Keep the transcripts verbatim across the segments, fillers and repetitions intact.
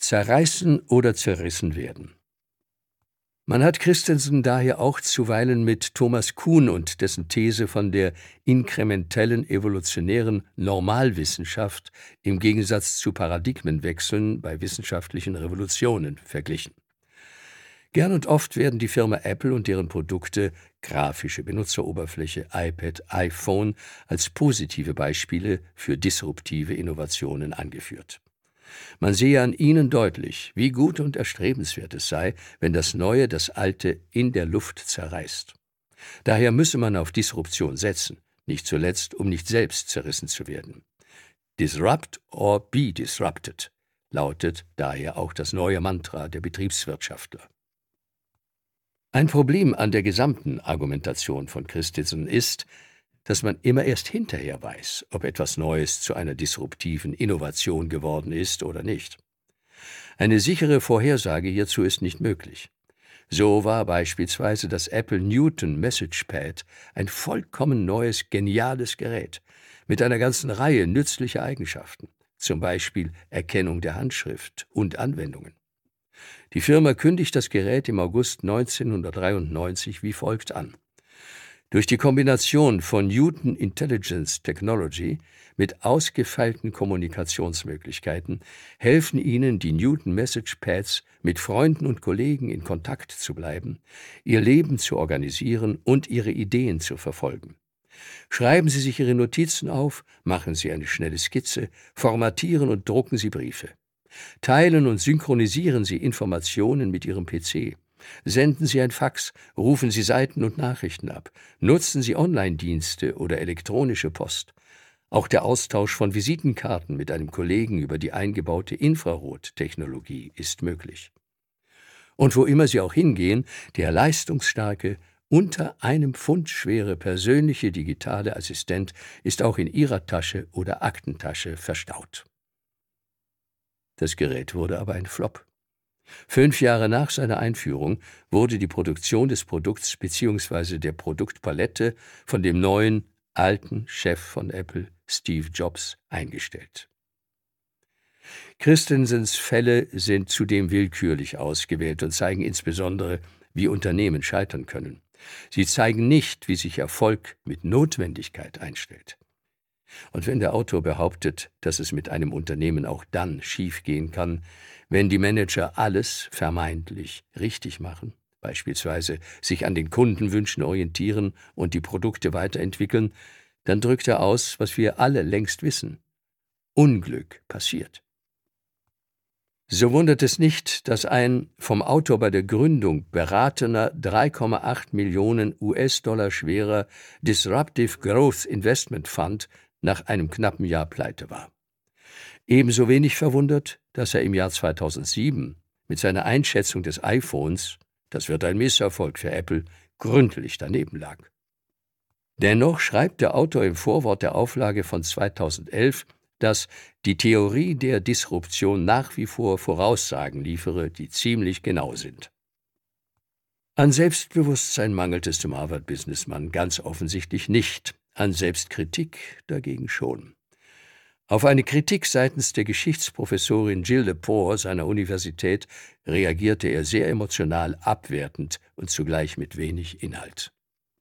Zerreißen oder zerrissen werden. Man hat Christensen daher auch zuweilen mit Thomas Kuhn und dessen These von der inkrementellen evolutionären Normalwissenschaft im Gegensatz zu Paradigmenwechseln bei wissenschaftlichen Revolutionen verglichen. Gern und oft werden die Firma Apple und deren Produkte, grafische Benutzeroberfläche, iPad, iPhone, als positive Beispiele für disruptive Innovationen angeführt. Man sehe an ihnen deutlich, wie gut und erstrebenswert es sei, wenn das Neue das Alte in der Luft zerreißt. Daher müsse man auf Disruption setzen, nicht zuletzt, um nicht selbst zerrissen zu werden. Disrupt or be disrupted lautet daher auch das neue Mantra der Betriebswirtschaftler. Ein Problem an der gesamten Argumentation von Christensen ist, dass man immer erst hinterher weiß, ob etwas Neues zu einer disruptiven Innovation geworden ist oder nicht. Eine sichere Vorhersage hierzu ist nicht möglich. So war beispielsweise das Apple Newton Message Pad ein vollkommen neues, geniales Gerät mit einer ganzen Reihe nützlicher Eigenschaften, zum Beispiel Erkennung der Handschrift und Anwendungen. Die Firma kündigt das Gerät im August neunzehnhundertdreiundneunzig wie folgt an. Durch die Kombination von Newton Intelligence Technology mit ausgefeilten Kommunikationsmöglichkeiten helfen Ihnen die Newton Message Pads, mit Freunden und Kollegen in Kontakt zu bleiben, Ihr Leben zu organisieren und Ihre Ideen zu verfolgen. Schreiben Sie sich Ihre Notizen auf, machen Sie eine schnelle Skizze, formatieren und drucken Sie Briefe. Teilen und synchronisieren Sie Informationen mit Ihrem P C. Senden Sie ein Fax, rufen Sie Seiten und Nachrichten ab, nutzen Sie Online-Dienste oder elektronische Post. Auch der Austausch von Visitenkarten mit einem Kollegen über die eingebaute Infrarottechnologie ist möglich. Und wo immer Sie auch hingehen, der leistungsstarke, unter einem Pfund schwere persönliche digitale Assistent ist auch in Ihrer Tasche oder Aktentasche verstaut. Das Gerät wurde aber ein Flop. Fünf Jahre nach seiner Einführung wurde die Produktion des Produkts bzw. der Produktpalette von dem neuen, alten Chef von Apple, Steve Jobs, eingestellt. Christensens Fälle sind zudem willkürlich ausgewählt und zeigen insbesondere, wie Unternehmen scheitern können. Sie zeigen nicht, wie sich Erfolg mit Notwendigkeit einstellt. Und wenn der Autor behauptet, dass es mit einem Unternehmen auch dann schiefgehen kann, wenn die Manager alles vermeintlich richtig machen, beispielsweise sich an den Kundenwünschen orientieren und die Produkte weiterentwickeln, dann drückt er aus, was wir alle längst wissen: Unglück passiert. So wundert es nicht, dass ein vom Autor bei der Gründung beratener drei Komma acht Millionen US-Dollar schwerer Disruptive Growth Investment Fund nach einem knappen Jahr pleite war. Ebenso wenig verwundert, dass er im Jahr zweitausendsieben mit seiner Einschätzung des iPhones, das wird ein Misserfolg für Apple, gründlich daneben lag. Dennoch schreibt der Autor im Vorwort der Auflage von zweitausendelf, dass die Theorie der Disruption nach wie vor Voraussagen liefere, die ziemlich genau sind. An Selbstbewusstsein mangelt es dem Harvard-Businessmann ganz offensichtlich nicht, an Selbstkritik dagegen schon. Auf eine Kritik seitens der Geschichtsprofessorin Jill Lepore seiner Universität reagierte er sehr emotional abwertend und zugleich mit wenig Inhalt.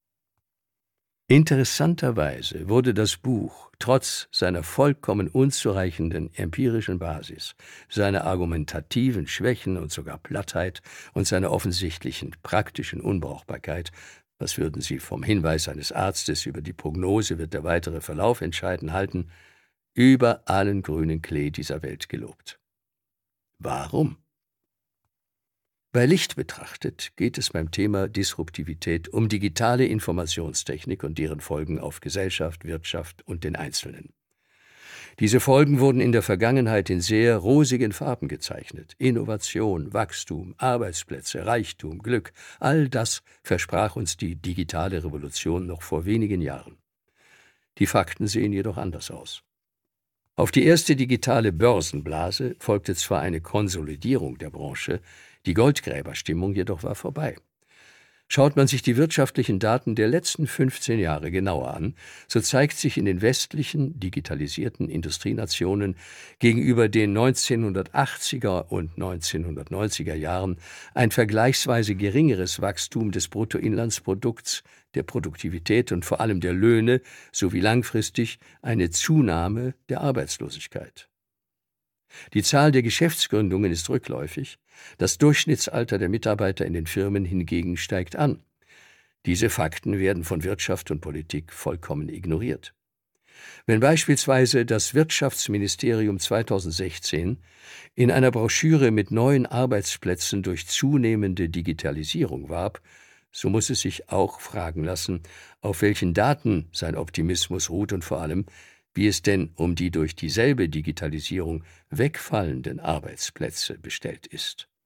Interessanterweise wurde das Buch trotz seiner vollkommen unzureichenden empirischen Basis, seiner argumentativen Schwächen und sogar Plattheit und seiner offensichtlichen praktischen Unbrauchbarkeit, was würden Sie vom Hinweis eines Arztes über die Prognose wird der weitere Verlauf entscheiden halten, über allen grünen Klee dieser Welt gelobt. Warum? Bei Licht betrachtet geht es beim Thema Disruptivität um digitale Informationstechnik und deren Folgen auf Gesellschaft, Wirtschaft und den Einzelnen. Diese Folgen wurden in der Vergangenheit in sehr rosigen Farben gezeichnet. Innovation, Wachstum, Arbeitsplätze, Reichtum, Glück, all das versprach uns die digitale Revolution noch vor wenigen Jahren. Die Fakten sehen jedoch anders aus. Auf die erste digitale Börsenblase folgte zwar eine Konsolidierung der Branche, die Goldgräberstimmung jedoch war vorbei. Schaut man sich die wirtschaftlichen Daten der letzten fünfzehn Jahre genauer an, so zeigt sich in den westlichen, digitalisierten Industrienationen gegenüber den neunzehnhundertachtziger und neunzehnhundertneunziger Jahren ein vergleichsweise geringeres Wachstum des Bruttoinlandsprodukts, der Produktivität und vor allem der Löhne sowie langfristig eine Zunahme der Arbeitslosigkeit. Die Zahl der Geschäftsgründungen ist rückläufig, das Durchschnittsalter der Mitarbeiter in den Firmen hingegen steigt an. Diese Fakten werden von Wirtschaft und Politik vollkommen ignoriert. Wenn beispielsweise das Wirtschaftsministerium zweitausendsechzehn in einer Broschüre mit neuen Arbeitsplätzen durch zunehmende Digitalisierung warb, so muss es sich auch fragen lassen, auf welchen Daten sein Optimismus ruht und vor allem, wie es denn um die durch dieselbe Digitalisierung wegfallenden Arbeitsplätze bestellt ist.